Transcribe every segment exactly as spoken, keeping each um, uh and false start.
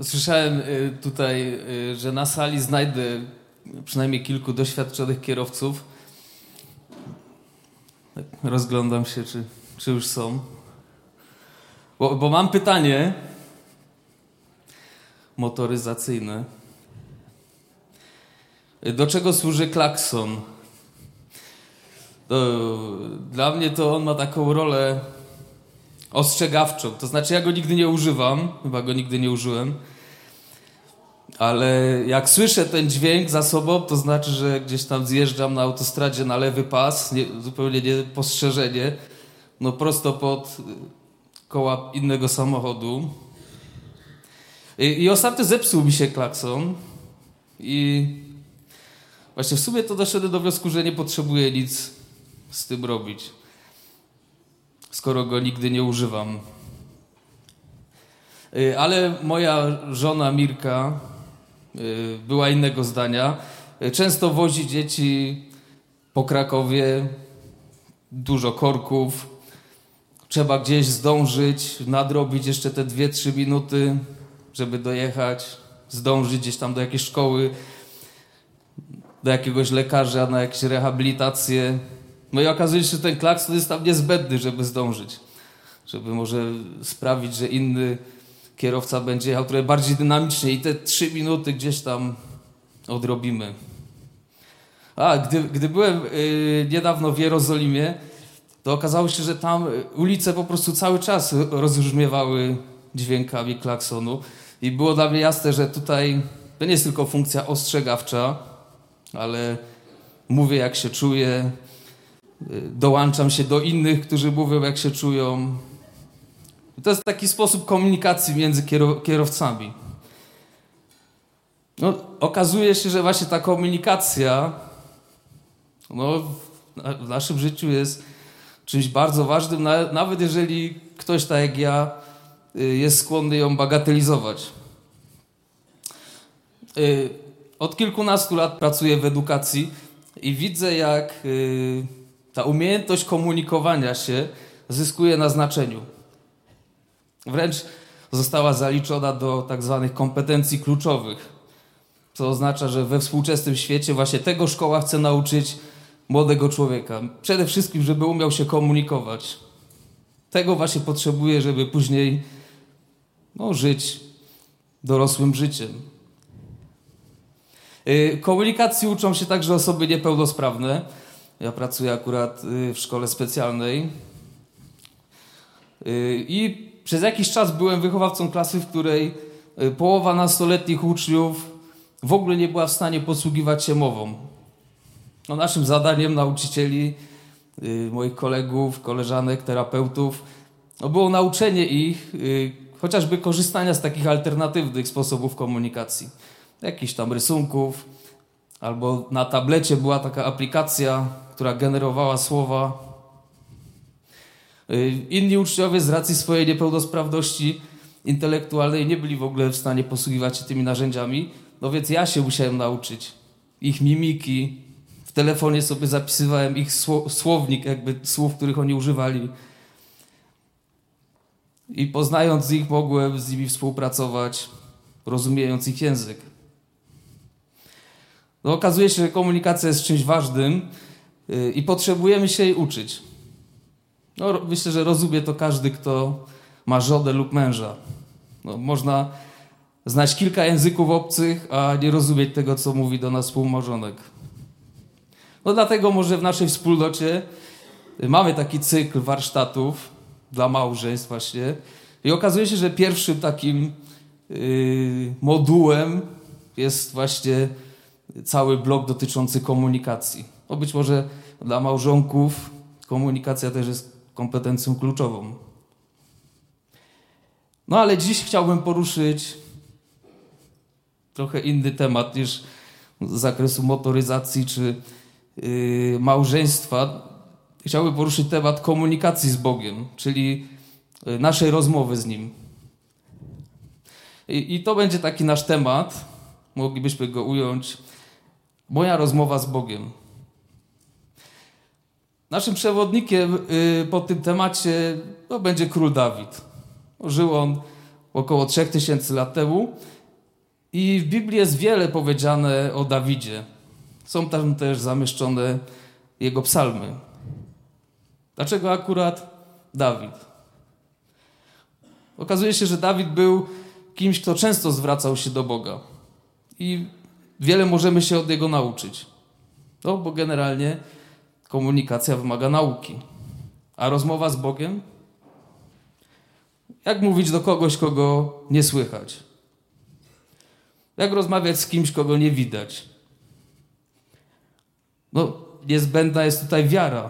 Słyszałem tutaj, że na sali znajdę przynajmniej kilku doświadczonych kierowców. Rozglądam się, czy, czy już są. Bo, bo mam pytanie motoryzacyjne. Do czego służy klakson? To, dla mnie to on ma taką rolę ostrzegawczą. To znaczy ja go nigdy nie używam, chyba go nigdy nie użyłem, ale jak słyszę ten dźwięk za sobą, to znaczy, że gdzieś tam zjeżdżam na autostradzie na lewy pas, nie, zupełnie niepostrzeżenie, no prosto pod koła innego samochodu. I, i ostatnio zepsuł mi się klakson i właśnie w sumie to doszedłem do wniosku, że nie potrzebuję nic z tym robić, skoro go nigdy nie używam. Ale moja żona Mirka była innego zdania. Często wozi dzieci po Krakowie, dużo korków. Trzeba gdzieś zdążyć, nadrobić jeszcze te dwie, trzy minuty, żeby dojechać, zdążyć gdzieś tam do jakiejś szkoły, do jakiegoś lekarza, na jakieś rehabilitacje. No i okazuje się, że ten klakson jest tam niezbędny, żeby zdążyć. Żeby może sprawić, że inny kierowca będzie jechał trochę bardziej dynamicznie i te trzy minuty gdzieś tam odrobimy. A, gdy, gdy byłem yy, niedawno w Jerozolimie, to okazało się, że tam ulice po prostu cały czas rozbrzmiewały dźwiękami klaksonu i było dla mnie jasne, że tutaj to nie jest tylko funkcja ostrzegawcza, ale mówię, jak się czuję, dołączam się do innych, którzy mówią, jak się czują. To jest taki sposób komunikacji między kierowcami. No, okazuje się, że właśnie ta komunikacja no, w naszym życiu jest czymś bardzo ważnym, nawet jeżeli ktoś tak jak ja jest skłonny ją bagatelizować. Od kilkunastu lat pracuję w edukacji i widzę, jak ta umiejętność komunikowania się zyskuje na znaczeniu. Wręcz została zaliczona do tak zwanych kompetencji kluczowych, co oznacza, że we współczesnym świecie właśnie tego szkoła chce nauczyć młodego człowieka. Przede wszystkim, żeby umiał się komunikować. Tego właśnie potrzebuje, żeby później no, żyć dorosłym życiem. Komunikacji uczą się także osoby niepełnosprawne. Ja pracuję akurat w szkole specjalnej i przez jakiś czas byłem wychowawcą klasy, w której połowa nastoletnich uczniów w ogóle nie była w stanie posługiwać się mową. No, naszym zadaniem nauczycieli, moich kolegów, koleżanek, terapeutów no, było nauczenie ich chociażby korzystania z takich alternatywnych sposobów komunikacji. Jakichś tam rysunków, albo na tablecie była taka aplikacja, która generowała słowa. Inni uczniowie z racji swojej niepełnosprawności intelektualnej nie byli w ogóle w stanie posługiwać się tymi narzędziami, no więc ja się musiałem nauczyć ich mimiki. W telefonie sobie zapisywałem ich słownik, jakby słów, których oni używali. I poznając ich, mogłem z nimi współpracować, rozumiejąc ich język. No, okazuje się, że komunikacja jest czymś ważnym i potrzebujemy się jej uczyć. No, myślę, że rozumie to każdy, kto ma żonę lub męża. No, można znać kilka języków obcych, a nie rozumieć tego, co mówi do nas współmałżonek. No dlatego może w naszej wspólnocie mamy taki cykl warsztatów dla małżeństw właśnie. I okazuje się, że pierwszym takim yy, modułem jest właśnie cały blok dotyczący komunikacji. No być może dla małżonków komunikacja też jest kompetencją kluczową. No ale dziś chciałbym poruszyć trochę inny temat niż z zakresu motoryzacji czy yy, małżeństwa. Chciałbym poruszyć temat komunikacji z Bogiem, czyli naszej rozmowy z Nim. I, i to będzie taki nasz temat, moglibyśmy go ująć, moja rozmowa z Bogiem. Naszym przewodnikiem yy, po tym temacie no, będzie król Dawid. Żył on około trzech tysięcy lat temu. I w Biblii jest wiele powiedziane o Dawidzie. Są tam też zamieszczone jego psalmy. Dlaczego akurat Dawid? Okazuje się, że Dawid był kimś, kto często zwracał się do Boga. I wiele możemy się od niego nauczyć. No, bo generalnie komunikacja wymaga nauki. A rozmowa z Bogiem? Jak mówić do kogoś, kogo nie słychać? Jak rozmawiać z kimś, kogo nie widać? No, niezbędna jest tutaj wiara.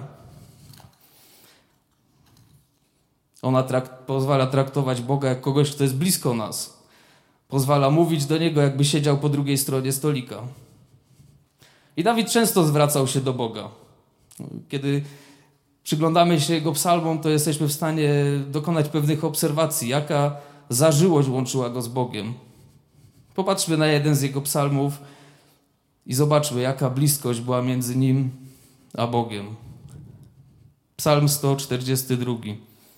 Ona trakt, pozwala traktować Boga jak kogoś, kto jest blisko nas. Pozwala mówić do Niego, jakby siedział po drugiej stronie stolika. I Dawid często zwracał się do Boga. Kiedy przyglądamy się Jego psalmom, to jesteśmy w stanie dokonać pewnych obserwacji, jaka zażyłość łączyła Go z Bogiem. Popatrzmy na jeden z Jego psalmów i zobaczmy, jaka bliskość była między Nim a Bogiem. Psalm sto czterdziesty drugi.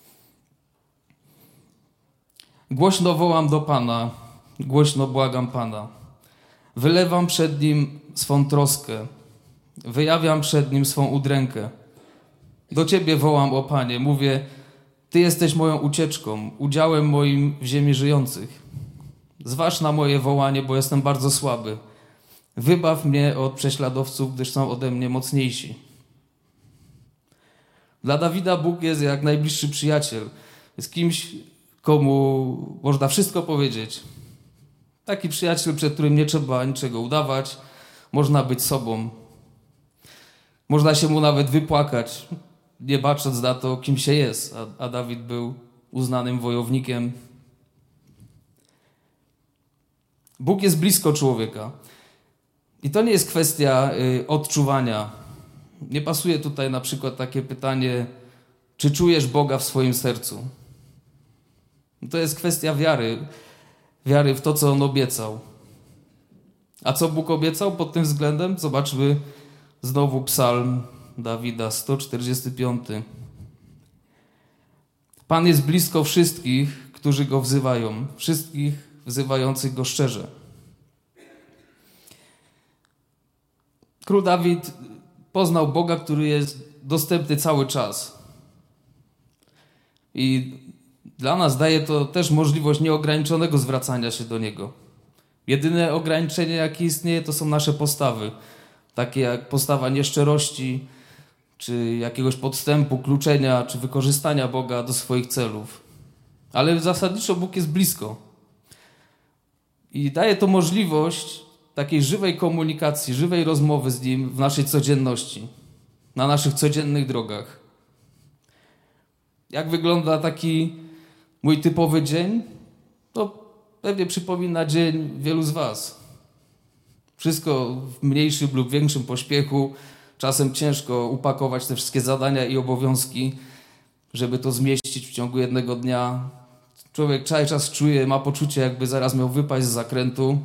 Głośno wołam do Pana, głośno błagam Pana. Wylewam przed Nim swą troskę, wyjawiam przed Nim swą udrękę. Do Ciebie wołam, o Panie, mówię, Ty jesteś moją ucieczką, udziałem moim w ziemi żyjących. Zważ na moje wołanie, bo jestem bardzo słaby. Wybaw mnie od prześladowców, gdyż są ode mnie mocniejsi. Dla Dawida Bóg jest jak najbliższy przyjaciel. Jest kimś, komu można wszystko powiedzieć. Taki przyjaciel, przed którym nie trzeba niczego udawać. Można być sobą. Można się mu nawet wypłakać, nie patrząc na to, kim się jest. A, a Dawid był uznanym wojownikiem. Bóg jest blisko człowieka. I to nie jest kwestia y, odczuwania. Nie pasuje tutaj na przykład takie pytanie, czy czujesz Boga w swoim sercu? To jest kwestia wiary. Wiary w to, co On obiecał. A co Bóg obiecał pod tym względem? Zobaczmy znowu psalm Dawida, sto czterdziesty piąty. Pan jest blisko wszystkich, którzy Go wzywają. Wszystkich wzywających Go szczerze. Król Dawid poznał Boga, który jest dostępny cały czas. I dla nas daje to też możliwość nieograniczonego zwracania się do Niego. Jedyne ograniczenie, jakie istnieje, to są nasze postawy. Takie jak postawa nieszczerości, czy jakiegoś podstępu, kluczenia, czy wykorzystania Boga do swoich celów. Ale zasadniczo Bóg jest blisko. I daje to możliwość takiej żywej komunikacji, żywej rozmowy z Nim w naszej codzienności, na naszych codziennych drogach. Jak wygląda taki mój typowy dzień? To pewnie przypomina dzień wielu z was. Wszystko w mniejszym lub większym pośpiechu. Czasem ciężko upakować te wszystkie zadania i obowiązki, żeby to zmieścić w ciągu jednego dnia. Człowiek cały czas czuje, ma poczucie, jakby zaraz miał wypaść z zakrętu.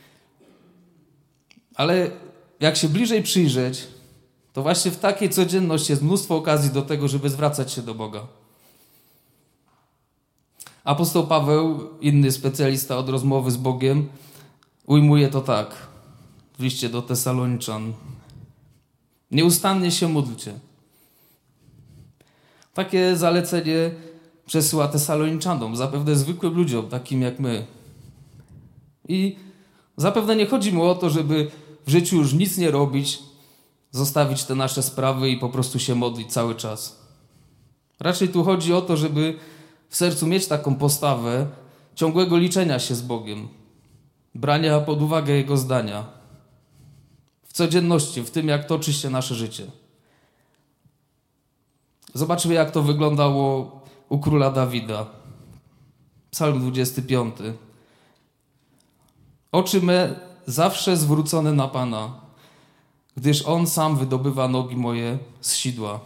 Ale jak się bliżej przyjrzeć, to właśnie w takiej codzienności jest mnóstwo okazji do tego, żeby zwracać się do Boga. Apostoł Paweł, inny specjalista od rozmowy z Bogiem, ujmuje to tak w liście do Tesaloniczan. Nieustannie się módlcie. Takie zalecenie przesyła Tesaloniczanom, zapewne zwykłym ludziom, takim jak my. I zapewne nie chodzi mu o to, żeby w życiu już nic nie robić, zostawić te nasze sprawy i po prostu się modlić cały czas. Raczej tu chodzi o to, żeby w sercu mieć taką postawę ciągłego liczenia się z Bogiem, brania pod uwagę Jego zdania w codzienności, w tym, jak toczy się nasze życie. Zobaczmy, jak to wyglądało u króla Dawida. Psalm dwudziesty piąty. Oczy me zawsze zwrócone na Pana, gdyż On sam wydobywa nogi moje z sidła.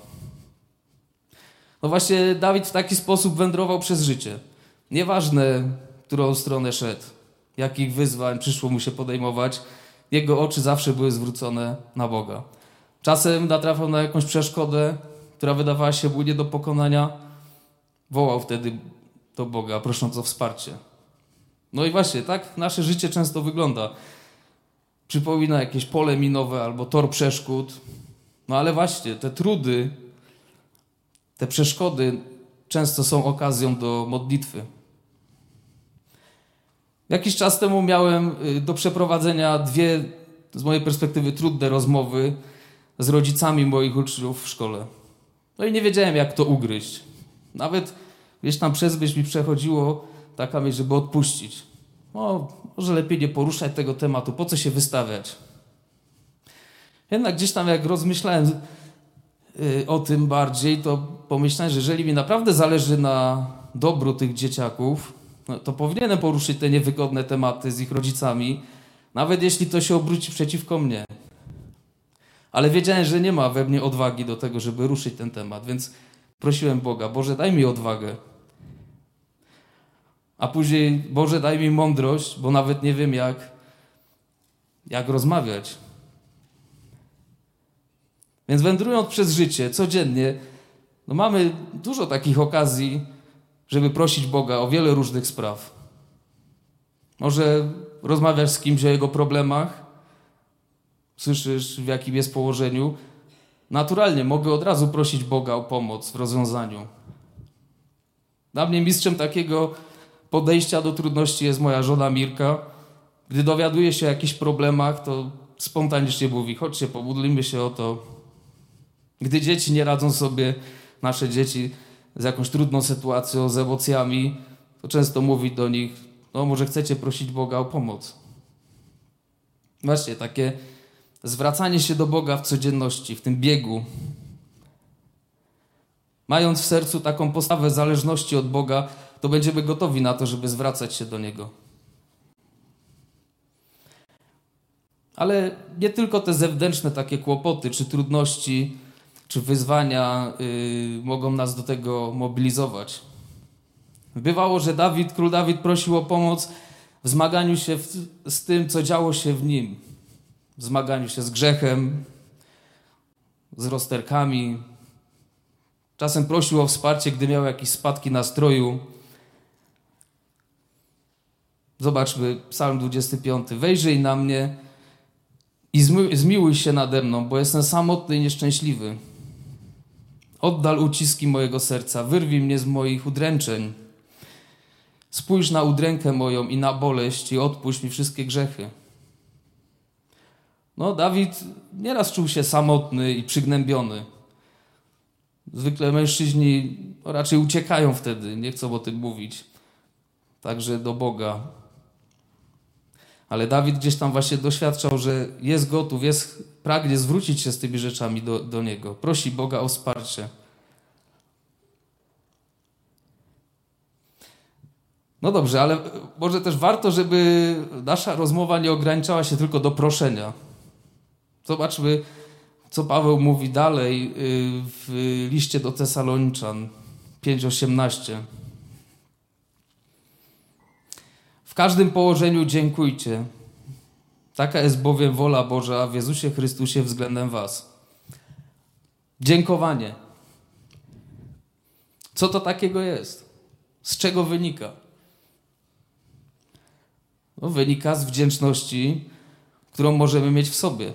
No właśnie Dawid w taki sposób wędrował przez życie. Nieważne, którą stronę szedł, jakich wyzwań przyszło mu się podejmować, jego oczy zawsze były zwrócone na Boga. Czasem natrafiał na jakąś przeszkodę, która wydawała się mu nie do pokonania. Wołał wtedy do Boga, prosząc o wsparcie. No i właśnie, tak nasze życie często wygląda. Przypomina jakieś pole minowe albo tor przeszkód. No ale właśnie, te trudy, te przeszkody często są okazją do modlitwy. Jakiś czas temu miałem do przeprowadzenia dwie, z mojej perspektywy, trudne rozmowy z rodzicami moich uczniów w szkole. No i nie wiedziałem, jak to ugryźć. Nawet gdzieś tam przez myśl mi przechodziło taka myśl, żeby odpuścić. No, może lepiej nie poruszać tego tematu, po co się wystawiać? Jednak gdzieś tam jak rozmyślałem o tym bardziej, to pomyślałem, że jeżeli mi naprawdę zależy na dobru tych dzieciaków, no to powinienem poruszyć te niewygodne tematy z ich rodzicami, nawet jeśli to się obróci przeciwko mnie. Ale wiedziałem, że nie ma we mnie odwagi do tego, żeby ruszyć ten temat, więc prosiłem Boga, Boże, daj mi odwagę. A później, Boże, daj mi mądrość, bo nawet nie wiem, jak, jak rozmawiać. Więc wędrując przez życie, codziennie, no mamy dużo takich okazji, żeby prosić Boga o wiele różnych spraw. Może rozmawiasz z kimś o jego problemach, słyszysz, w jakim jest położeniu. Naturalnie mogę od razu prosić Boga o pomoc w rozwiązaniu. Dla mnie mistrzem takiego podejścia do trudności jest moja żona Mirka. Gdy dowiaduje się o jakichś problemach, to spontanicznie mówi, chodźcie, pomódlmy się o to. Gdy dzieci nie radzą sobie, nasze dzieci, z jakąś trudną sytuacją, z emocjami, to często mówi do nich, no może chcecie prosić Boga o pomoc. Właśnie takie zwracanie się do Boga w codzienności, w tym biegu. Mając w sercu taką postawę zależności od Boga, to będziemy gotowi na to, żeby zwracać się do Niego. Ale nie tylko te zewnętrzne takie kłopoty, czy trudności, czy wyzwania yy, mogą nas do tego mobilizować. Bywało, że Dawid, król Dawid prosił o pomoc w zmaganiu się w, z tym, co działo się w nim. W zmaganiu się z grzechem, z rozterkami. Czasem prosił o wsparcie, gdy miał jakieś spadki nastroju. Zobaczmy Psalm dwudziesty piąty. Wejrzyj na mnie i zmiłuj się nade mną, bo jestem samotny i nieszczęśliwy. Oddal uciski mojego serca, wyrwij mnie z moich udręczeń. Spójrz na udrękę moją i na boleść i odpuść mi wszystkie grzechy. No, Dawid nieraz czuł się samotny i przygnębiony. Zwykle mężczyźni no, raczej uciekają wtedy, nie chcą o tym mówić. Także do Boga. Ale Dawid gdzieś tam właśnie doświadczał, że jest gotów, jest, pragnie zwrócić się z tymi rzeczami do, do Niego. Prosi Boga o wsparcie. No dobrze, ale może też warto, żeby nasza rozmowa nie ograniczała się tylko do proszenia. Zobaczmy, co Paweł mówi dalej w liście do Tesaloniczan pięć osiemnaście. W każdym położeniu dziękujcie. Taka jest bowiem wola Boża w Jezusie Chrystusie względem was. Dziękowanie. Co to takiego jest? Z czego wynika? No, wynika z wdzięczności, którą możemy mieć w sobie.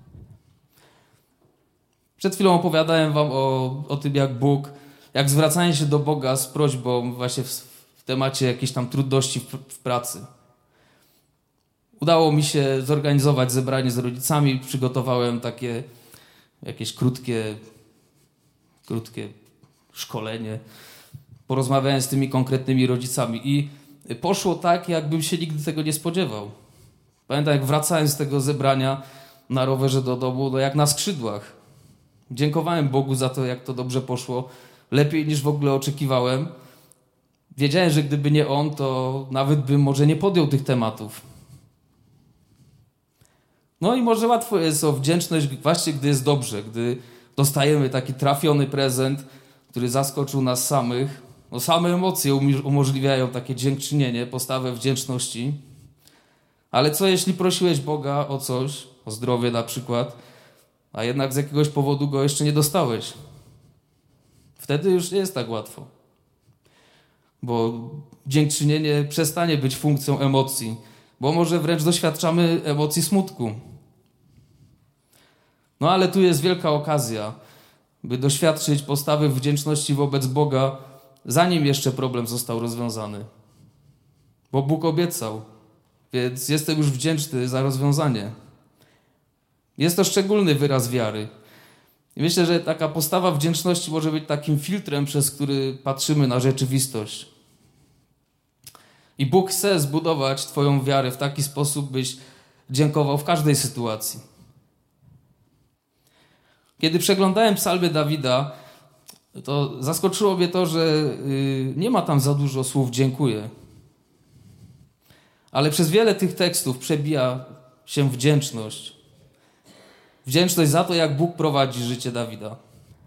Przed chwilą opowiadałem wam o, o tym, jak Bóg, jak zwracanie się do Boga z prośbą właśnie w, w temacie jakiejś tam trudności w, w pracy. Udało mi się zorganizować zebranie z rodzicami, przygotowałem takie jakieś krótkie, krótkie szkolenie. Porozmawiałem z tymi konkretnymi rodzicami i poszło tak, jakbym się nigdy tego nie spodziewał. Pamiętam, jak wracałem z tego zebrania na rowerze do domu, no jak na skrzydłach. Dziękowałem Bogu za to, jak to dobrze poszło. Lepiej niż w ogóle oczekiwałem. Wiedziałem, że gdyby nie On, to nawet bym może nie podjął tych tematów. No i może łatwo jest o wdzięczność właśnie, gdy jest dobrze, gdy dostajemy taki trafiony prezent, który zaskoczył nas samych. No same emocje umożliwiają takie dziękczynienie, postawę wdzięczności. Ale co jeśli prosiłeś Boga o coś, o zdrowie na przykład, a jednak z jakiegoś powodu go jeszcze nie dostałeś? Wtedy już nie jest tak łatwo. bo dziękczynienie przestanie być funkcją emocji, bo może wręcz doświadczamy emocji smutku. No ale tu jest wielka okazja, by doświadczyć postawy wdzięczności wobec Boga, zanim jeszcze problem został rozwiązany. Bo Bóg obiecał, więc jestem już wdzięczny za rozwiązanie. Jest to szczególny wyraz wiary. I myślę, że taka postawa wdzięczności może być takim filtrem, przez który patrzymy na rzeczywistość. I Bóg chce zbudować twoją wiarę w taki sposób, byś dziękował w każdej sytuacji. Kiedy przeglądałem psalmy Dawida, to zaskoczyło mnie to, że nie ma tam za dużo słów dziękuję. Ale przez wiele tych tekstów przebija się wdzięczność. Wdzięczność za to, jak Bóg prowadzi życie Dawida.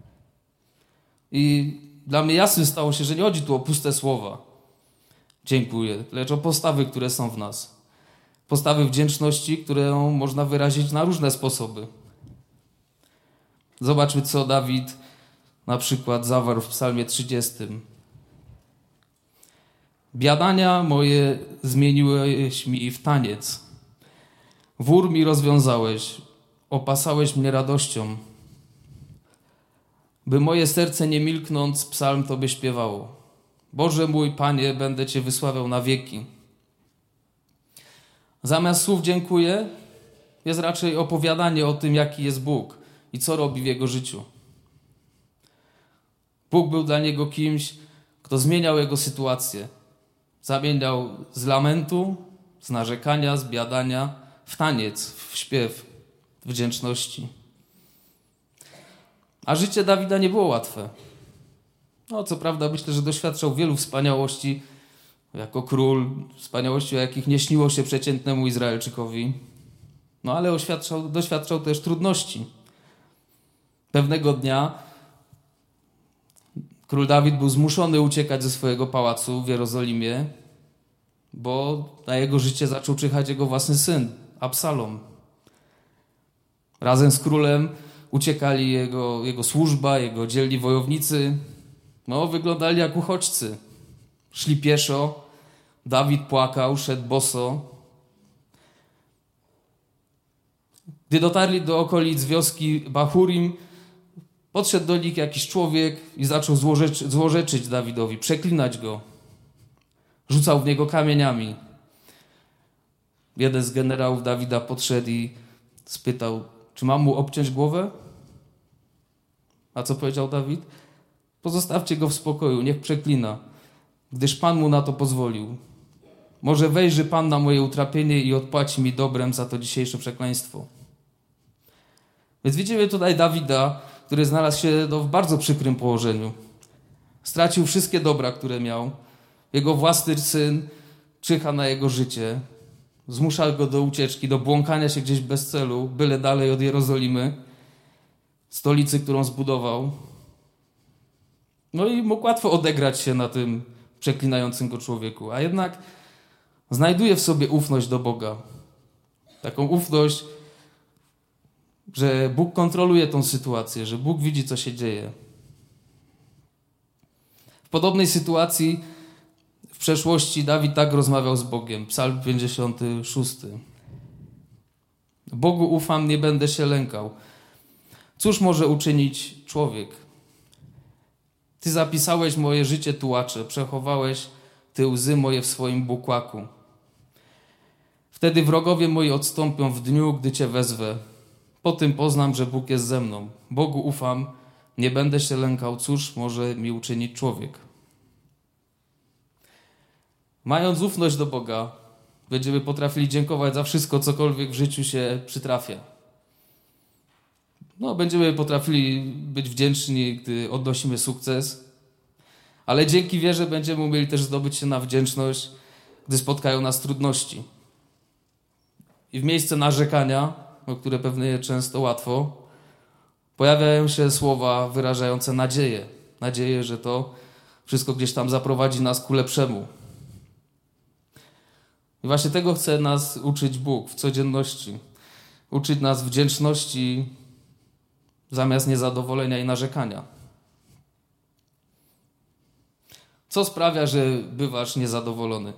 I dla mnie jasnym stało się, że nie chodzi tu o puste słowa. Dziękuję, lecz o postawy, które są w nas. Postawy wdzięczności, które można wyrazić na różne sposoby. Zobaczmy, co Dawid na przykład zawarł w psalmie trzydziestym. Biadania moje zmieniłeś mi w taniec. Wór mi rozwiązałeś, opasałeś mnie radością. By moje serce nie milknąc, psalm Tobie śpiewało. Boże mój, Panie, będę Cię wysławiał na wieki. Zamiast słów dziękuję, jest raczej opowiadanie o tym, jaki jest Bóg i co robi w jego życiu. Bóg był dla niego kimś, kto zmieniał jego sytuację. Zamieniał z lamentu, z narzekania, z biadania w taniec, w śpiew, w wdzięczności. A życie Dawida nie było łatwe. No, co prawda myślę, że doświadczał wielu wspaniałości jako król, wspaniałości, o jakich nie śniło się przeciętnemu Izraelczykowi. No ale doświadczał, doświadczał też trudności. Pewnego dnia król Dawid był zmuszony uciekać ze swojego pałacu w Jerozolimie, bo na jego życie zaczął czyhać jego własny syn, Absalom. Razem z królem uciekali jego, jego służba, jego dzielni wojownicy. No, wyglądali jak uchodźcy. Szli pieszo, Dawid płakał, szedł boso. Gdy dotarli do okolic wioski Bahurim, podszedł do nich jakiś człowiek i zaczął złorzeczy, złorzeczyć Dawidowi, przeklinać go. Rzucał w niego kamieniami. Jeden z generałów Dawida podszedł i spytał, czy mam mu obciąć głowę? A co powiedział Dawid? Pozostawcie go w spokoju, niech przeklina, gdyż Pan mu na to pozwolił. Może wejrzy Pan na moje utrapienie i odpłaci mi dobrem za to dzisiejsze przekleństwo. Więc widzimy tutaj Dawida, który znalazł się w bardzo przykrym położeniu. Stracił wszystkie dobra, które miał. Jego własny syn czyha na jego życie. Zmusza go do ucieczki, do błąkania się gdzieś bez celu, byle dalej od Jerozolimy, stolicy, którą zbudował. No i mógł łatwo odegrać się na tym przeklinającym go człowieku. A jednak znajduje w sobie ufność do Boga. Taką ufność, że Bóg kontroluje tą sytuację, że Bóg widzi, co się dzieje. W podobnej sytuacji w przeszłości Dawid tak rozmawiał z Bogiem. Psalm pięćdziesiąty szósty. Bogu ufam, nie będę się lękał. Cóż może uczynić człowiek? Ty zapisałeś moje życie tułacze, przechowałeś Ty łzy moje w swoim bukłaku. Wtedy wrogowie moi odstąpią w dniu, gdy Cię wezwę. Po tym poznam, że Bóg jest ze mną. Bogu ufam, nie będę się lękał. Cóż może mi uczynić człowiek? Mając ufność do Boga, będziemy potrafili dziękować za wszystko, cokolwiek w życiu się przytrafia. No, będziemy potrafili być wdzięczni, gdy odnosimy sukces, ale dzięki wierze będziemy umieli też zdobyć się na wdzięczność, gdy spotkają nas trudności. I w miejsce narzekania, o które pewnie często łatwo, pojawiają się słowa wyrażające nadzieję. Nadzieję, że to wszystko gdzieś tam zaprowadzi nas ku lepszemu. I właśnie tego chce nas uczyć Bóg w codzienności. Uczyć nas wdzięczności zamiast niezadowolenia i narzekania. Co sprawia, że bywasz niezadowolony?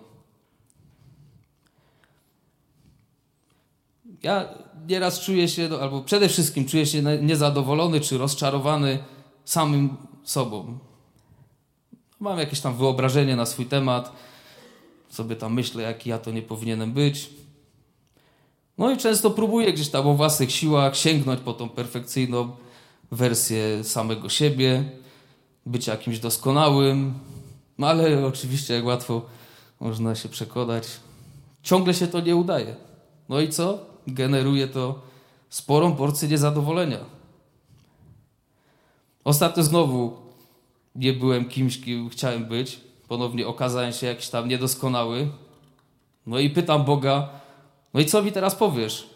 Ja nieraz czuję się, no, albo przede wszystkim czuję się niezadowolony czy rozczarowany samym sobą. Mam jakieś tam wyobrażenie na swój temat, sobie tam myślę, jaki ja to nie powinienem być. No i często próbuję gdzieś tam o własnych siłach sięgnąć po tą perfekcyjną wersję samego siebie, być jakimś doskonałym, no ale oczywiście jak łatwo można się przekonać, ciągle się to nie udaje. No i co? Generuje to sporą porcję niezadowolenia. Ostatnio znowu nie byłem kimś, kim chciałem być. Ponownie okazałem się jakiś tam niedoskonały. No i pytam Boga, no i co mi teraz powiesz?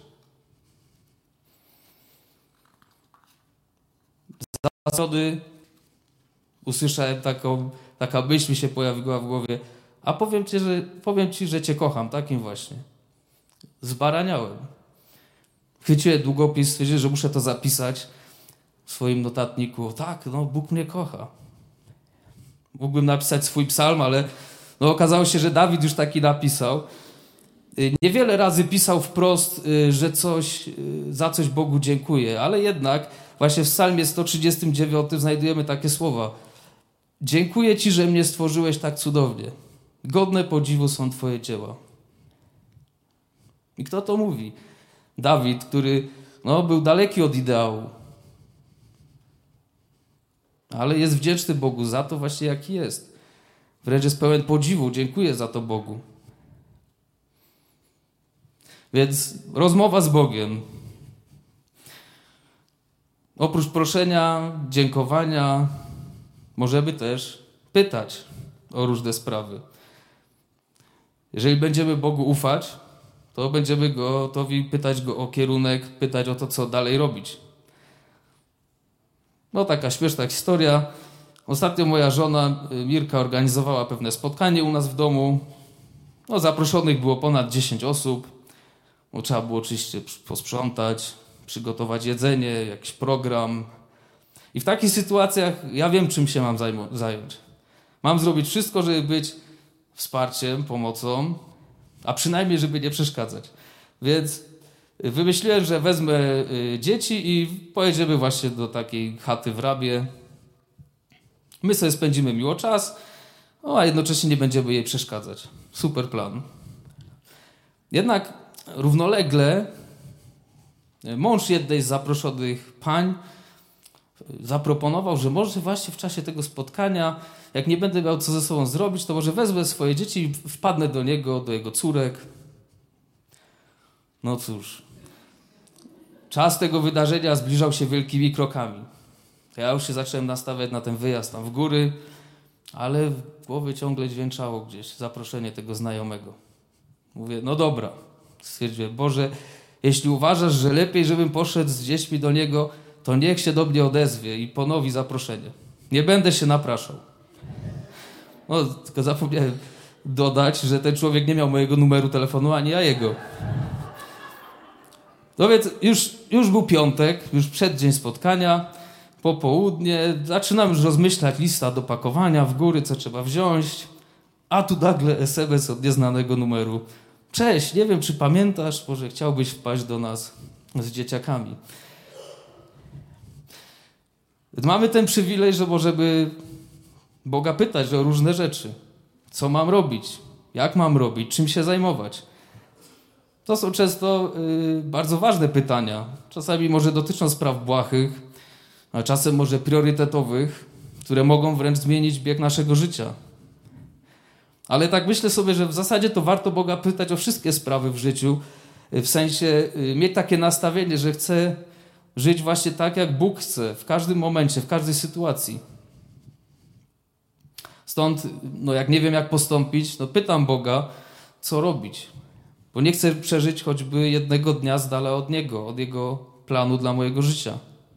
Z zasady usłyszałem taką, taka myśl mi się pojawiła w głowie, a powiem ci, że, powiem ci, że cię kocham, takim właśnie. Zbaraniałem. Chwyciłem długopis, stwierdziłem, że muszę to zapisać w swoim notatniku. Tak, no Bóg mnie kocha. Mógłbym napisać swój psalm, ale no, okazało się, że Dawid już taki napisał. Niewiele razy pisał wprost, że coś, za coś Bogu dziękuję, ale jednak właśnie w psalmie sto trzydziestym dziewiątym znajdujemy takie słowa. Dziękuję Ci, że mnie stworzyłeś tak cudownie. Godne podziwu są Twoje dzieła. I kto to mówi? Dawid, który no, był daleki od ideału. Ale jest wdzięczny Bogu za to właśnie, jaki jest. Wręcz jest pełen podziwu. Dziękuję za to Bogu. Więc rozmowa z Bogiem. Oprócz proszenia, dziękowania, możemy też pytać o różne sprawy. Jeżeli będziemy Bogu ufać, to będziemy gotowi pytać Go o kierunek, pytać o to, co dalej robić. No taka śmieszna historia. Ostatnio moja żona Mirka organizowała pewne spotkanie u nas w domu. No, zaproszonych było ponad dziesięć osób. No, trzeba było oczywiście posprzątać, przygotować jedzenie, jakiś program. I w takich sytuacjach ja wiem, czym się mam zająć. Mam zrobić wszystko, żeby być wsparciem, pomocą, a przynajmniej, żeby nie przeszkadzać. Więc wymyśliłem, że wezmę dzieci i pojedziemy właśnie do takiej chaty w Rabie. My sobie spędzimy miło czas, no, a jednocześnie nie będziemy jej przeszkadzać. Super plan. Jednak równolegle mąż jednej z zaproszonych pań zaproponował, że może właśnie w czasie tego spotkania, jak nie będę miał co ze sobą zrobić, to może wezmę swoje dzieci i wpadnę do niego, do jego córek. No cóż, czas tego wydarzenia zbliżał się wielkimi krokami. Ja już się zacząłem nastawiać na ten wyjazd tam w góry, ale w głowie ciągle dźwięczało gdzieś zaproszenie tego znajomego. Mówię, no dobra. Stwierdziłem, Boże, jeśli uważasz, że lepiej, żebym poszedł z dziećmi do niego, to niech się do mnie odezwie i ponowi zaproszenie. Nie będę się napraszał. No, tylko zapomniałem dodać, że ten człowiek nie miał mojego numeru telefonu, ani ja jego. No więc już, już był piątek, już przeddzień spotkania, popołudnie, zaczynam już rozmyślać lista do pakowania w góry, co trzeba wziąć, a tu nagle es em es od nieznanego numeru. Cześć, nie wiem, czy pamiętasz, może chciałbyś wpaść do nas z dzieciakami. Mamy ten przywilej, że możemy Boga pytać o różne rzeczy. Co mam robić? Jak mam robić? Czym się zajmować? To są często y, bardzo ważne pytania. Czasami może dotyczą spraw błahych, a czasem może priorytetowych, które mogą wręcz zmienić bieg naszego życia. Ale tak myślę sobie, że w zasadzie to warto Boga pytać o wszystkie sprawy w życiu, w sensie mieć takie nastawienie, że chcę żyć właśnie tak, jak Bóg chce, w każdym momencie, w każdej sytuacji. Stąd, no jak nie wiem, jak postąpić, no pytam Boga, co robić. Bo nie chcę przeżyć choćby jednego dnia z dala od Niego, od Jego planu dla mojego życia.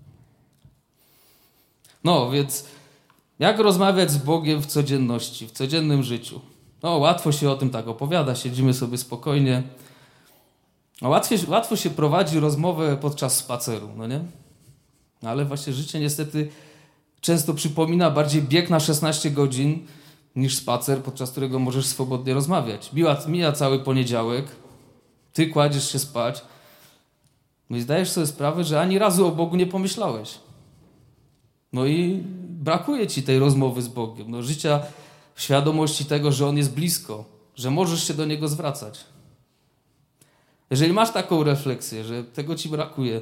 No, więc jak rozmawiać z Bogiem w codzienności, w codziennym życiu? No, łatwo się o tym tak opowiada, siedzimy sobie spokojnie. No, łatwo, łatwo się prowadzi rozmowę podczas spaceru, no nie? Ale właśnie życie niestety często przypomina bardziej bieg na szesnaście godzin niż spacer, podczas którego możesz swobodnie rozmawiać. Mija, mija cały poniedziałek, ty kładziesz się spać, no i zdajesz sobie sprawę, że ani razu o Bogu nie pomyślałeś. No i brakuje ci tej rozmowy z Bogiem, no życia w świadomości tego, że On jest blisko, że możesz się do Niego zwracać. Jeżeli masz taką refleksję, że tego ci brakuje,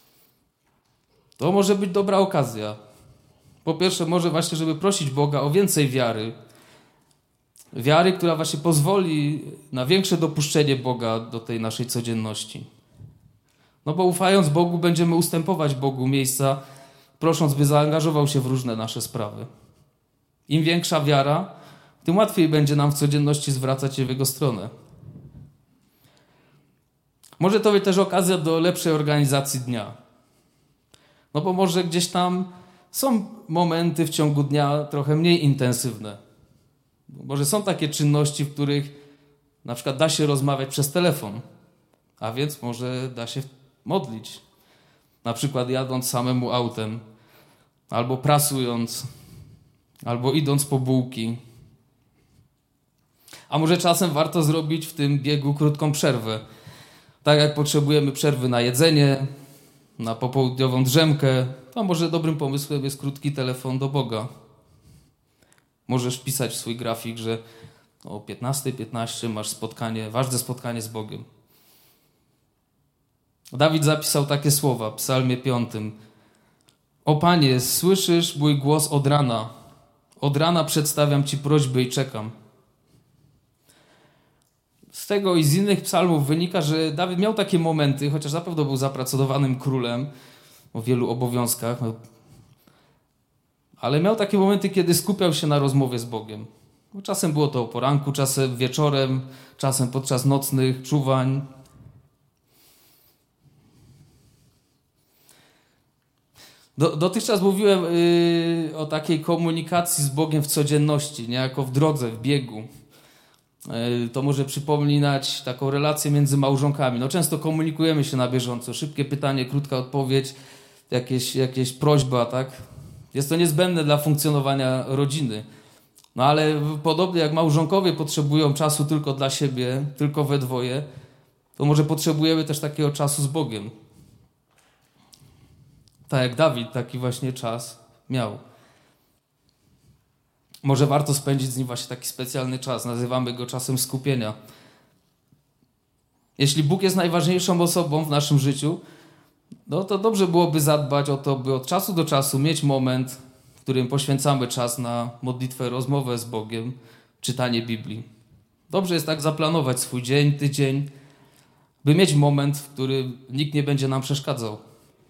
to może być dobra okazja. Po pierwsze, może właśnie, żeby prosić Boga o więcej wiary. Wiary, która właśnie pozwoli na większe dopuszczenie Boga do tej naszej codzienności. No bo ufając Bogu, będziemy ustępować Bogu miejsca, prosząc, by zaangażował się w różne nasze sprawy. Im większa wiara, tym łatwiej będzie nam w codzienności zwracać się w Jego stronę. Może to być też okazja do lepszej organizacji dnia. No bo może gdzieś tam są momenty w ciągu dnia trochę mniej intensywne. Może są takie czynności, w których na przykład da się rozmawiać przez telefon, a więc może da się modlić. Na przykład jadąc samemu autem, albo prasując, albo idąc po bułki. A może czasem warto zrobić w tym biegu krótką przerwę. Tak jak potrzebujemy przerwy na jedzenie, na popołudniową drzemkę, to może dobrym pomysłem jest krótki telefon do Boga. Możesz pisać w swój grafik, że o piętnasta piętnaście masz spotkanie, ważne spotkanie z Bogiem. Dawid zapisał takie słowa w psalmie piątym. O Panie, słyszysz mój głos od rana. Od rana przedstawiam Ci prośby i czekam. Z tego i z innych psalmów wynika, że Dawid miał takie momenty, chociaż na pewno był zapracowanym królem o wielu obowiązkach, ale miał takie momenty, kiedy skupiał się na rozmowie z Bogiem. Czasem było to o poranku, czasem wieczorem, czasem podczas nocnych czuwań. Do, dotychczas mówiłem yy, o takiej komunikacji z Bogiem w codzienności, niejako w drodze, w biegu. Yy, to może przypominać taką relację między małżonkami. No, często komunikujemy się na bieżąco. Szybkie pytanie, krótka odpowiedź, jakieś, jakieś prośba, tak? Jest to niezbędne dla funkcjonowania rodziny. No ale podobnie jak małżonkowie potrzebują czasu tylko dla siebie, tylko we dwoje, to może potrzebujemy też takiego czasu z Bogiem. Tak jak Dawid taki właśnie czas miał. Może warto spędzić z nim właśnie taki specjalny czas. Nazywamy go czasem skupienia. Jeśli Bóg jest najważniejszą osobą w naszym życiu, no to dobrze byłoby zadbać o to, by od czasu do czasu mieć moment, w którym poświęcamy czas na modlitwę, rozmowę z Bogiem, czytanie Biblii. Dobrze jest tak zaplanować swój dzień, tydzień, by mieć moment, w którym nikt nie będzie nam przeszkadzał.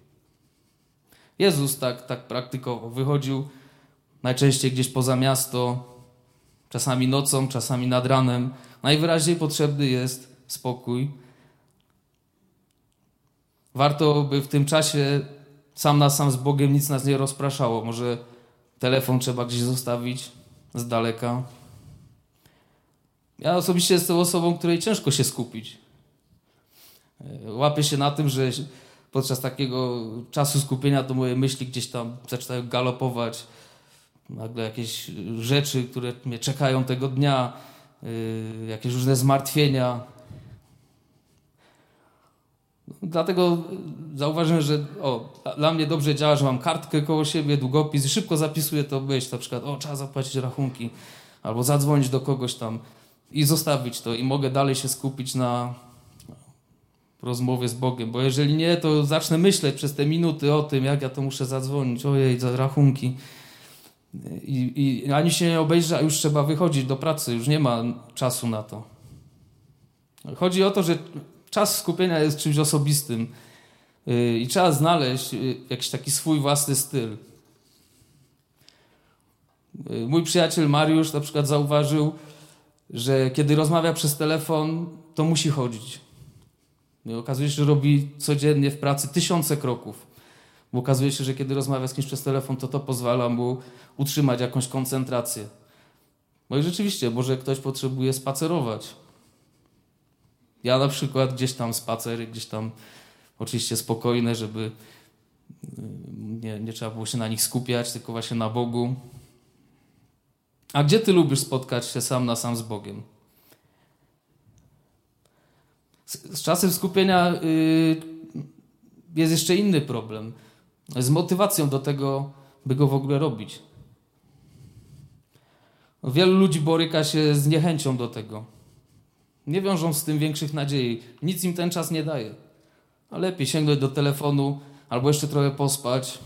Jezus tak, tak praktykował. Wychodził najczęściej gdzieś poza miasto, czasami nocą, czasami nad ranem. Najwyraźniej potrzebny jest spokój. Warto, by w tym czasie sam na sam z Bogiem nic nas nie rozpraszało. Może telefon trzeba gdzieś zostawić z daleka. Ja osobiście jestem osobą, której ciężko się skupić. Łapię się na tym, że podczas takiego czasu skupienia to moje myśli gdzieś tam zaczynają galopować. Nagle jakieś rzeczy, które mnie czekają tego dnia, yy, jakieś różne zmartwienia. Dlatego zauważyłem, że o, dla mnie dobrze działa, że mam kartkę koło siebie, długopis i szybko zapisuję to myśl. Na przykład, o, trzeba zapłacić rachunki albo zadzwonić do kogoś tam i zostawić to i mogę dalej się skupić na rozmowie z Bogiem, bo jeżeli nie, to zacznę myśleć przez te minuty o tym, jak ja to muszę zadzwonić, ojej, za rachunki. I, i ani się nie obejrzy, a już trzeba wychodzić do pracy, już nie ma czasu na to. Chodzi o to, że czas skupienia jest czymś osobistym i trzeba znaleźć jakiś taki swój własny styl. Mój przyjaciel Mariusz na przykład zauważył, że kiedy rozmawia przez telefon, to musi chodzić. I okazuje się, że robi codziennie w pracy tysiące kroków. Bo okazuje się, że kiedy rozmawia z kimś przez telefon, to to pozwala mu utrzymać jakąś koncentrację. No i rzeczywiście, może ktoś potrzebuje spacerować. Ja na przykład gdzieś tam spacery, gdzieś tam oczywiście spokojne, żeby nie, nie trzeba było się na nich skupiać, tylko właśnie na Bogu. A gdzie ty lubisz spotkać się sam na sam z Bogiem? Z, z czasem skupienia yy, jest jeszcze inny problem. Z motywacją do tego, by go w ogóle robić. Wielu ludzi boryka się z niechęcią do tego. Nie wiążą z tym większych nadziei. Nic im ten czas nie daje. A lepiej sięgnąć do telefonu, albo jeszcze trochę pospać,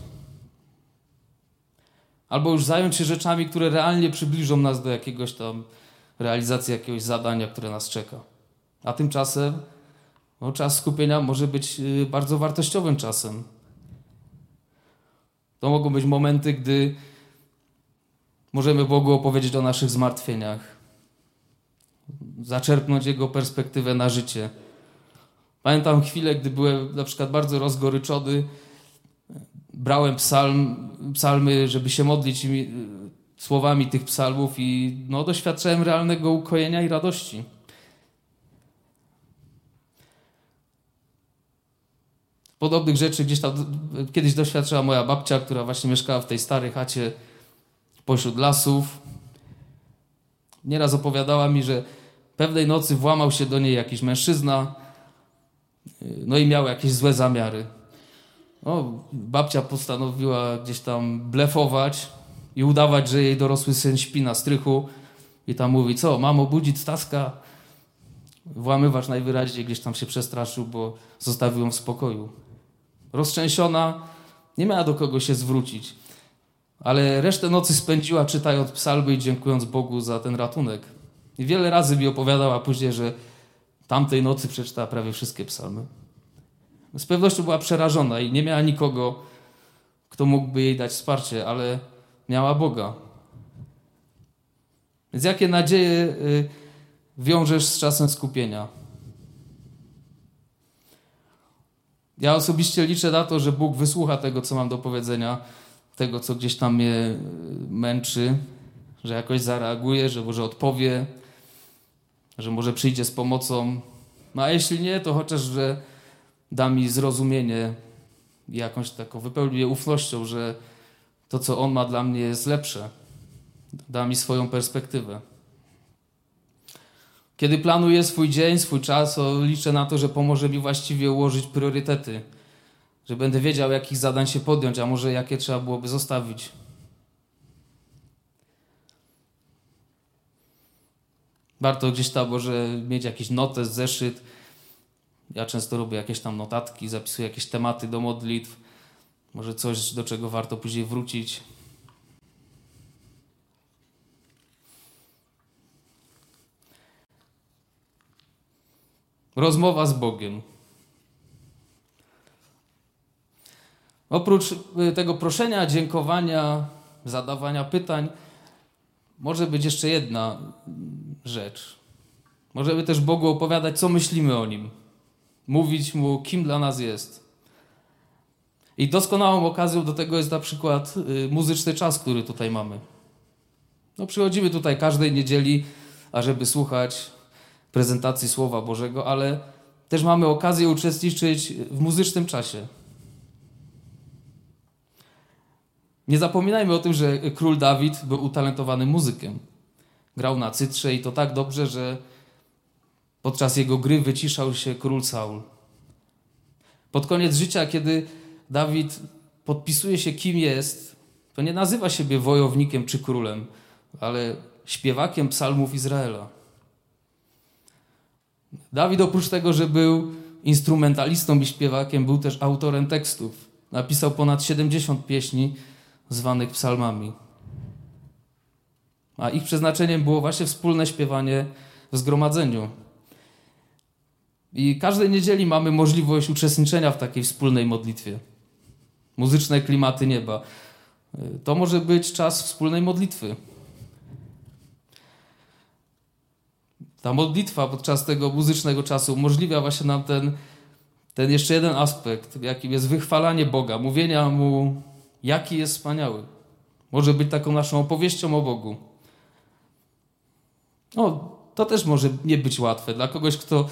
albo już zająć się rzeczami, które realnie przybliżą nas do jakiegoś tam realizacji jakiegoś zadania, które nas czeka. A tymczasem no, czas skupienia może być bardzo wartościowym czasem. To mogą być momenty, gdy możemy Bogu opowiedzieć o naszych zmartwieniach, zaczerpnąć Jego perspektywę na życie. Pamiętam chwilę, gdy byłem na przykład bardzo rozgoryczony, brałem psalm, psalmy, żeby się modlić słowami tych psalmów i no, doświadczałem realnego ukojenia i radości. Podobnych rzeczy gdzieś tam kiedyś doświadczyła moja babcia, która właśnie mieszkała w tej starej chacie pośród lasów. Nieraz opowiadała mi, że pewnej nocy włamał się do niej jakiś mężczyzna, no i miał jakieś złe zamiary. No, babcia postanowiła gdzieś tam blefować i udawać, że jej dorosły syn śpi na strychu i tam mówi, co, mamo, budzić Staska? Włamywacz najwyraźniej gdzieś tam się przestraszył, bo zostawił ją w spokoju. Roztrzęsiona, nie miała do kogo się zwrócić, ale resztę nocy spędziła czytając psalmy i dziękując Bogu za ten ratunek. I wiele razy mi opowiadała później, że tamtej nocy przeczytała prawie wszystkie psalmy. Z pewnością była przerażona i nie miała nikogo, kto mógłby jej dać wsparcie, ale miała Boga. Więc jakie nadzieje wiążesz z czasem skupienia? Ja osobiście liczę na to, że Bóg wysłucha tego, co mam do powiedzenia, tego, co gdzieś tam mnie męczy, że jakoś zareaguje, że może odpowie, że może przyjdzie z pomocą. No a jeśli nie, to chociaż, że da mi zrozumienie i jakąś taką wypełni mnie ufnością, że to, co On ma dla mnie, jest lepsze. Da mi swoją perspektywę. Kiedy planuję swój dzień, swój czas, to liczę na to, że pomoże mi właściwie ułożyć priorytety. Że będę wiedział, jakich zadań się podjąć, a może jakie trzeba byłoby zostawić. Warto gdzieś tam może mieć jakiś notes, zeszyt. Ja często robię jakieś tam notatki, zapisuję jakieś tematy do modlitw. Może coś, do czego warto później wrócić. Rozmowa z Bogiem. Oprócz tego proszenia, dziękowania, zadawania pytań, może być jeszcze jedna rzecz. Możemy też Bogu opowiadać, co myślimy o Nim. Mówić Mu, kim dla nas jest. I doskonałą okazją do tego jest na przykład muzyczny czas, który tutaj mamy. No, przychodzimy tutaj każdej niedzieli, ażeby słuchać prezentacji Słowa Bożego, ale też mamy okazję uczestniczyć w muzycznym czasie. Nie zapominajmy o tym, że król Dawid był utalentowanym muzykiem. Grał na cytrze i to tak dobrze, że podczas jego gry wyciszał się król Saul. Pod koniec życia, kiedy Dawid podpisuje się, kim jest, to nie nazywa siebie wojownikiem czy królem, ale śpiewakiem psalmów Izraela. Dawid oprócz tego, że był instrumentalistą i śpiewakiem, był też autorem tekstów. Napisał ponad siedemdziesiąt pieśni zwanych psalmami. A ich przeznaczeniem było właśnie wspólne śpiewanie w zgromadzeniu. I każdej niedzieli mamy możliwość uczestniczenia w takiej wspólnej modlitwie. Muzyczne klimaty nieba. To może być czas wspólnej modlitwy. Ta modlitwa podczas tego muzycznego czasu umożliwia właśnie nam ten, ten jeszcze jeden aspekt, jakim jest wychwalanie Boga, mówienia Mu, jaki jest wspaniały. Może być taką naszą opowieścią o Bogu. No, to też może nie być łatwe. Dla kogoś, kto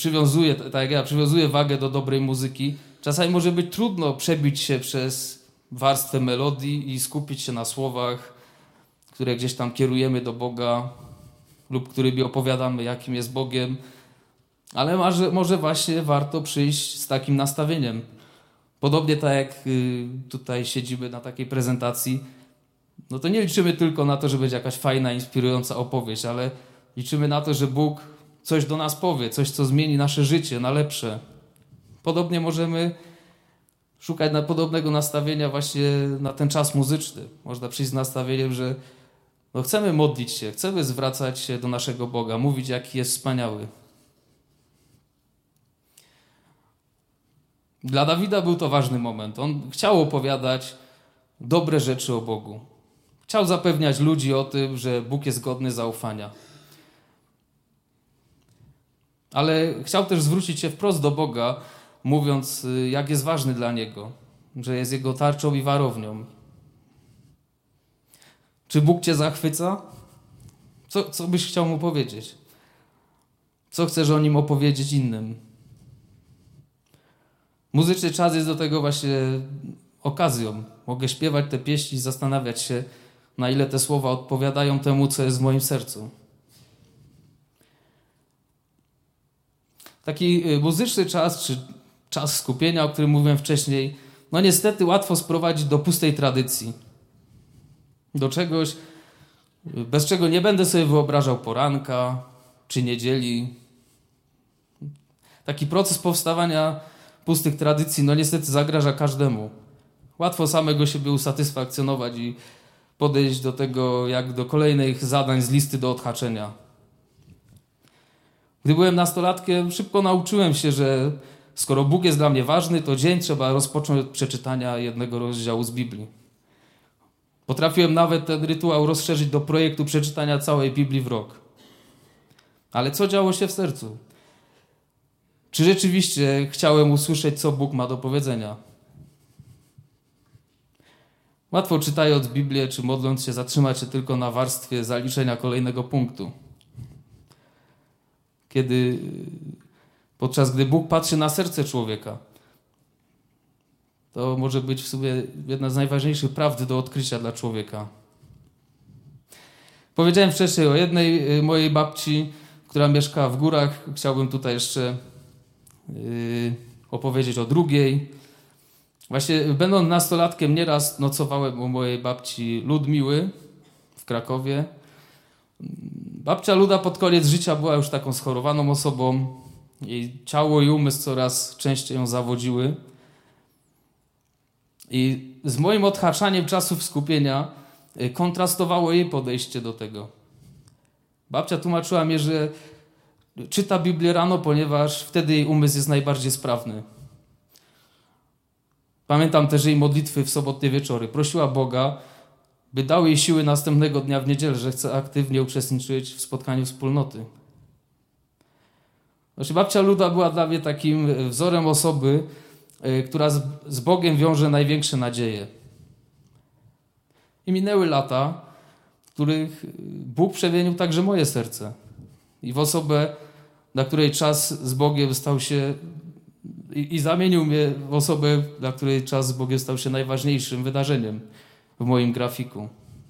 przywiązuje, tak jak ja, przywiązuje wagę do dobrej muzyki, czasami może być trudno przebić się przez warstwę melodii i skupić się na słowach, które gdzieś tam kierujemy do Boga lub którymi opowiadamy, jakim jest Bogiem. Ale może, może właśnie warto przyjść z takim nastawieniem. Podobnie tak jak tutaj siedzimy na takiej prezentacji, no to nie liczymy tylko na to, że będzie jakaś fajna, inspirująca opowieść, ale liczymy na to, że Bóg coś do nas powie, coś, co zmieni nasze życie na lepsze. Podobnie możemy szukać na podobnego nastawienia właśnie na ten czas muzyczny. Można przyjść z nastawieniem, że no chcemy modlić się, chcemy zwracać się do naszego Boga, mówić, jaki jest wspaniały. Dla Dawida był to ważny moment. On chciał opowiadać dobre rzeczy o Bogu. Chciał zapewniać ludzi o tym, że Bóg jest godny zaufania. Ale chciał też zwrócić się wprost do Boga, mówiąc, jak jest ważny dla Niego, że jest Jego tarczą i warownią. Czy Bóg cię zachwyca? Co, co byś chciał Mu powiedzieć? Co chcesz o Nim opowiedzieć innym? Muzyczny czas jest do tego właśnie okazją. Mogę śpiewać te pieśni i zastanawiać się, na ile te słowa odpowiadają temu, co jest w moim sercu. Taki muzyczny czas, czy czas skupienia, o którym mówiłem wcześniej, no niestety łatwo sprowadzić do pustej tradycji. Do czegoś, bez czego nie będę sobie wyobrażał poranka czy niedzieli. Taki proces powstawania pustych tradycji, no niestety zagraża każdemu. Łatwo samego siebie usatysfakcjonować i podejść do tego jak do kolejnych zadań z listy do odhaczenia. Gdy byłem nastolatkiem, szybko nauczyłem się, że skoro Bóg jest dla mnie ważny, to dzień trzeba rozpocząć od przeczytania jednego rozdziału z Biblii. Potrafiłem nawet ten rytuał rozszerzyć do projektu przeczytania całej Biblii w rok. Ale co działo się w sercu? Czy rzeczywiście chciałem usłyszeć, co Bóg ma do powiedzenia? Łatwo czytając Biblię, czy modląc się, zatrzymać się tylko na warstwie zaliczenia kolejnego punktu. Kiedy, podczas gdy Bóg patrzy na serce człowieka, to może być w sumie jedna z najważniejszych prawd do odkrycia dla człowieka. Powiedziałem wcześniej o jednej mojej babci, która mieszka w górach. Chciałbym tutaj jeszcze yy, opowiedzieć o drugiej. Właśnie będąc nastolatkiem nieraz nocowałem u mojej babci Ludmiły w Krakowie. Babcia Luda pod koniec życia była już taką schorowaną osobą. Jej ciało i umysł coraz częściej ją zawodziły. I z moim odhaczaniem czasów skupienia kontrastowało jej podejście do tego. Babcia tłumaczyła mi, że czyta Biblię rano, ponieważ wtedy jej umysł jest najbardziej sprawny. Pamiętam też jej modlitwy w sobotnie wieczory. Prosiła Boga, by dał jej siły następnego dnia w niedzielę, że chce aktywnie uczestniczyć w spotkaniu wspólnoty. Znaczy, babcia Luda była dla mnie takim wzorem osoby, która z, z Bogiem wiąże największe nadzieje. I minęły lata, w których Bóg przemienił także moje serce. I w osobę, dla której czas z Bogiem stał się i, i zamienił mnie w osobę, dla której czas z Bogiem stał się najważniejszym wydarzeniem w moim grafiku.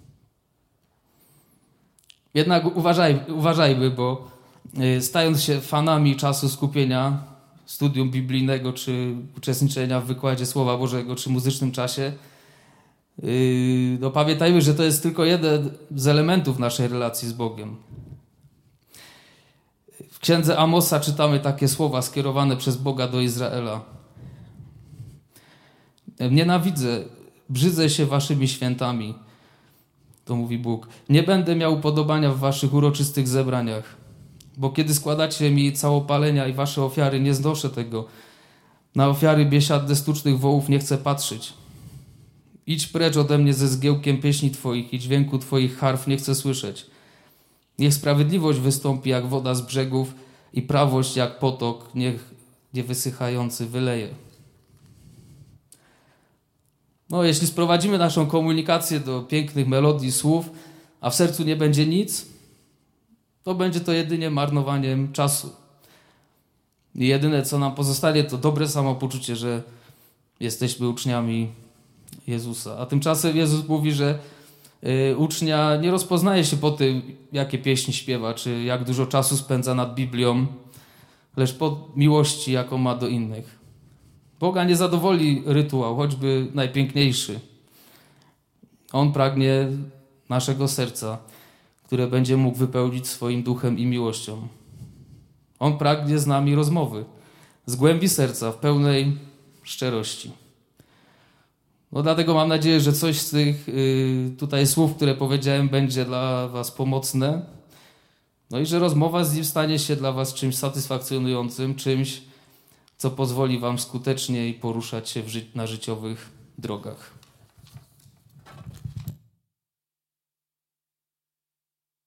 Jednak uważaj, uważajmy, bo stając się fanami czasu skupienia, studium biblijnego, czy uczestniczenia w wykładzie Słowa Bożego, czy muzycznym czasie, no pamiętajmy, że to jest tylko jeden z elementów naszej relacji z Bogiem. W księdze Amosa czytamy takie słowa skierowane przez Boga do Izraela. Nienawidzę, brzydzę się waszymi świętami, to mówi Bóg. Nie będę miał upodobania w waszych uroczystych zebraniach, bo kiedy składacie mi całopalenia i wasze ofiary, nie znoszę tego. Na ofiary biesiadne sztucznych wołów nie chcę patrzeć. Idź precz ode mnie ze zgiełkiem pieśni twoich i dźwięku twoich harf nie chcę słyszeć. Niech sprawiedliwość wystąpi jak woda z brzegów i prawość jak potok, niech niewysychający wyleje. No, jeśli sprowadzimy naszą komunikację do pięknych melodii, słów, a w sercu nie będzie nic, to będzie to jedynie marnowaniem czasu. I jedyne, co nam pozostanie, to dobre samopoczucie, że jesteśmy uczniami Jezusa. A tymczasem Jezus mówi, że y, ucznia nie rozpoznaje się po tym, jakie pieśni śpiewa, czy jak dużo czasu spędza nad Biblią, lecz po miłości, jaką ma do innych. Boga nie zadowoli rytuał, choćby najpiękniejszy. On pragnie naszego serca, które będzie mógł wypełnić swoim duchem i miłością. On pragnie z nami rozmowy, z głębi serca, w pełnej szczerości. No dlatego mam nadzieję, że coś z tych y, tutaj słów, które powiedziałem, będzie dla was pomocne. No i że rozmowa z nim stanie się dla was czymś satysfakcjonującym, czymś, co pozwoli wam skuteczniej poruszać się w ży- na życiowych drogach.